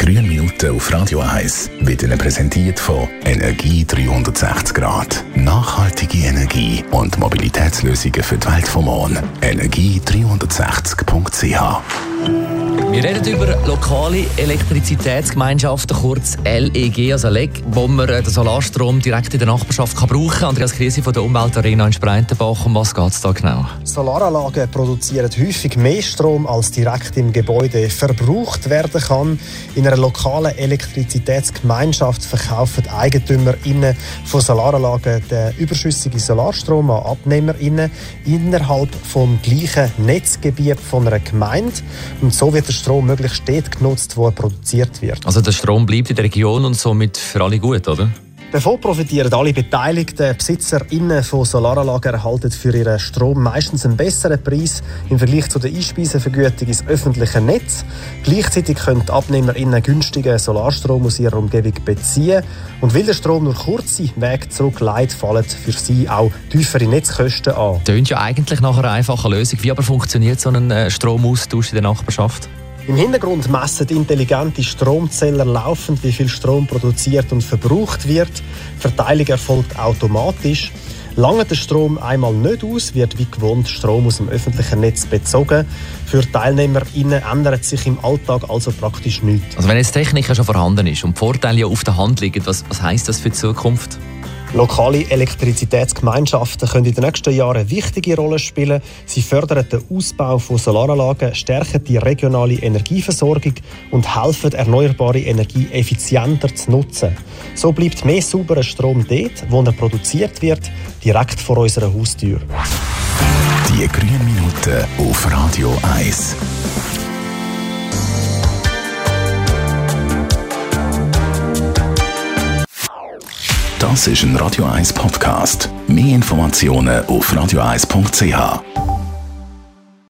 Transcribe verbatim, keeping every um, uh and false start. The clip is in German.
grünen Minuten auf Radio eins wird Ihnen präsentiert von Energie dreihundertsechzig Grad. Nachhaltige Energie und Mobilitätslösungen für die Welt vom Morgen. energie dreihundertsechzig punkt c h. Wir reden über lokale Elektrizitätsgemeinschaften, kurz L E G, also L E G, wo man den Solarstrom direkt in der Nachbarschaft kann brauchen kann. Andreas Krise von der Umweltarena in Spreitenbach. Um was geht es da genau? Solaranlagen produzieren häufig mehr Strom, als direkt im Gebäude verbraucht werden kann. In einer lokalen Elektrizitätsgemeinschaft verkaufen EigentümerInnen von Solaranlagen den überschüssigen Solarstrom an AbnehmerInnen innerhalb des gleichen Netzgebiets von einer Gemeinde. Und so wird der Strom möglichst dort genutzt, wo er produziert wird. Also der Strom bleibt in der Region und somit für alle gut, oder? Davon profitieren alle beteiligten BesitzerInnen von Solaranlagen, erhalten für ihren Strom meistens einen besseren Preis im Vergleich zu der Einspeisevergütung ins öffentliche Netz. Gleichzeitig können die AbnehmerInnen günstigen Solarstrom aus ihrer Umgebung beziehen. Und weil der Strom nur kurze Wege zurücklegt, fallen für sie auch tiefere Netzkosten an. Tönt ja eigentlich nach einer einfachen Lösung. Wie aber funktioniert so ein Stromaustausch in der Nachbarschaft? Im Hintergrund messen intelligente Stromzähler laufend, wie viel Strom produziert und verbraucht wird. Die Verteilung erfolgt automatisch. Lange der Strom einmal nicht aus, wird wie gewohnt Strom aus dem öffentlichen Netz bezogen. Für TeilnehmerInnen ändert sich im Alltag also praktisch nichts. Also wenn jetzt Technik schon vorhanden ist und die Vorteile ja auf der Hand liegen, was, was heisst das für die Zukunft? Lokale Elektrizitätsgemeinschaften können in den nächsten Jahren eine wichtige Rolle spielen. Sie fördern den Ausbau von Solaranlagen, stärken die regionale Energieversorgung und helfen, erneuerbare Energie effizienter zu nutzen. So bleibt mehr sauberer Strom dort, wo er produziert wird, direkt vor unserer Haustür. Die grünen Minuten auf Radio eins. Das ist ein Radio eins Podcast. Mehr Informationen auf radio eins punkt c h.